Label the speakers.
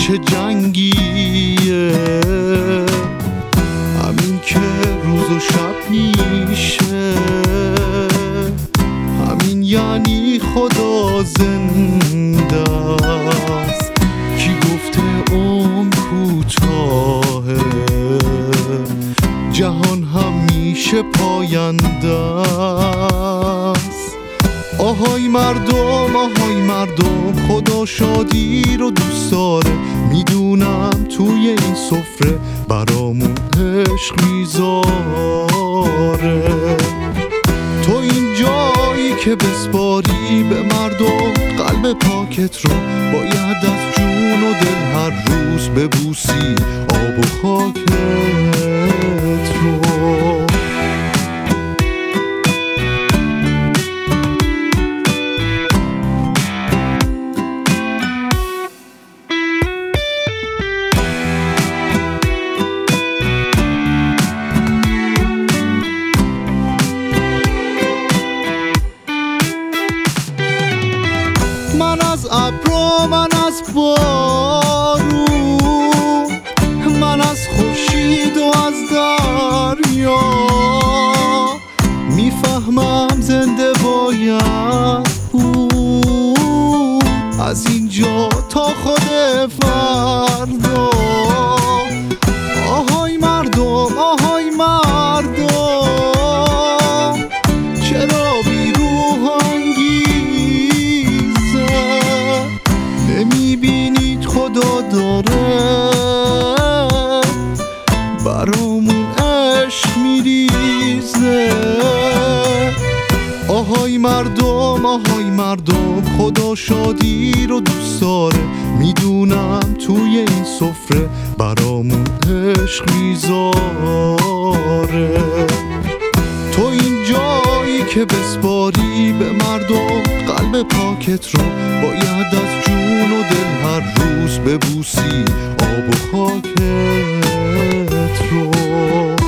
Speaker 1: چه جنگیه، همین که روز و شب میشه، همین یعنی خدا زنده است. کی گفته اون کوتاهه، جهان همیشه پاینده است. آهای مردم، آهای مردم، خدا شادی رو دوست داره. میدونم توی این سفره برامون عشق میذاره. تو این جایی که بسپاری به مردم قلب پاکت رو، باید از جون و دل هر روز ببوسی آب و خاکت رو. من از ابرو، من از بارون، من از خورشید و از دریا، میفهمم زنده باید بود از اینجا تا خود فردا. آهای مردم، آهای مردم، چرا نمیبینید خدا داره برامون عشق میریزه؟ آهای مردم، آهای مردم، خدا شادی رو دوست داره. میدونم توی این سفره برامون عشق میذاره. تو این جایی که بسپاری به مردم قلب پاکت رو، باید از جون و دل هر روز ببوسی آب و خاکت رو.